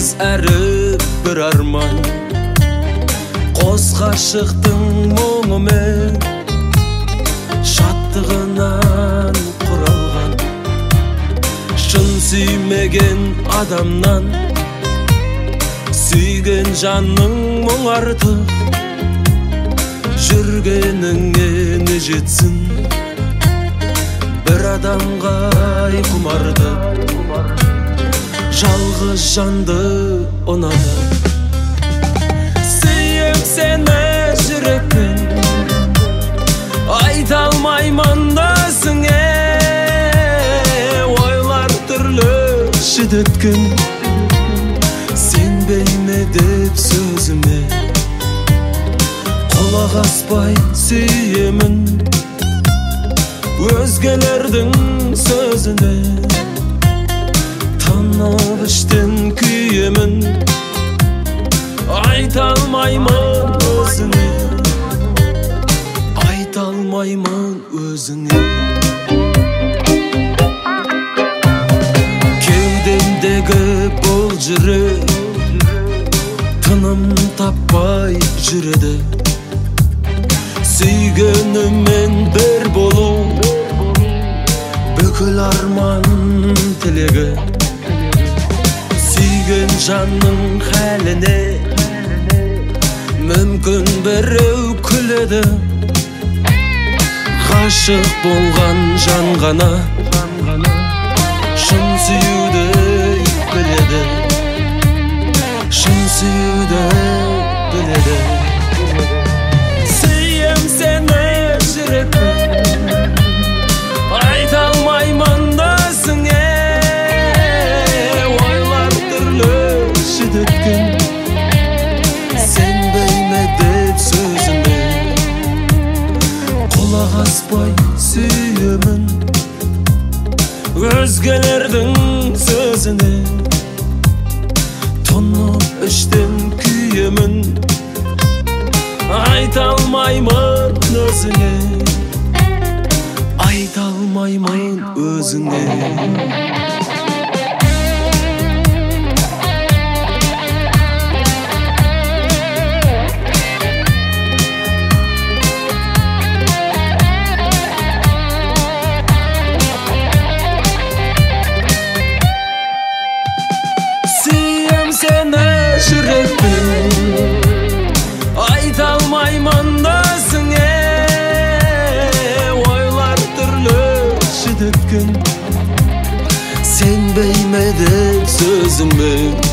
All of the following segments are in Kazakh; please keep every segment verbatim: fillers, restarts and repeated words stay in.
жалғыз әрі бір арман, қос ғашықтың мұңымен шаттығынан құралған. Шын сүймеген адамнан сүйген жанның мұң артық, жүргеніңе не жетсін бір адамға құмарды. Жалғыз жанды ұнады, сүйем сені жүрекпен, айта алмаймын өзіңе. Ойлар түрлі шідеткен, сенбейме деп сөзіме. Құлақ аспай сүйемін өзгелердің сөзіне. Танып іштен күйемін, айта алмаймын өзіңе, айта алмаймын өзіңе. Кеудемдегі бұл жүрек тыным таппай жүреді. Сүйгеніммен бір болу бүкіл арман тілегі. Сүйген жанның хәліне мүмкін біреу күледі. Ғашық болған жан ғана шын сүюді біледі, шын сүюді біледі. Сүйем сені жүрекпен, айта алмаймын өзіңе. Ойлар түрлі шідеткен, сенбейме деп сөзіме. Құлақ аспай сүйемін өзгелердің сөзіне. Тұнып іштен күйемін, айта алмаймын өзіңе, айта алмаймын өзіңе. Сүйем сені жүрекпен, айта алмаймын өзіңе. Ойлар түрлі шідеткен, сенбейме деп сөзіме.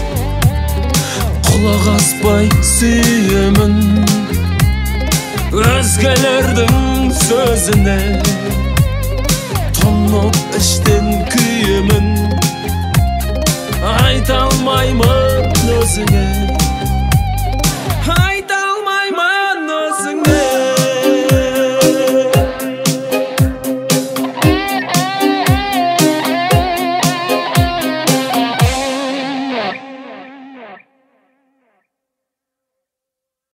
Құлақ аспай сүйемін өзгелердің сөзіне.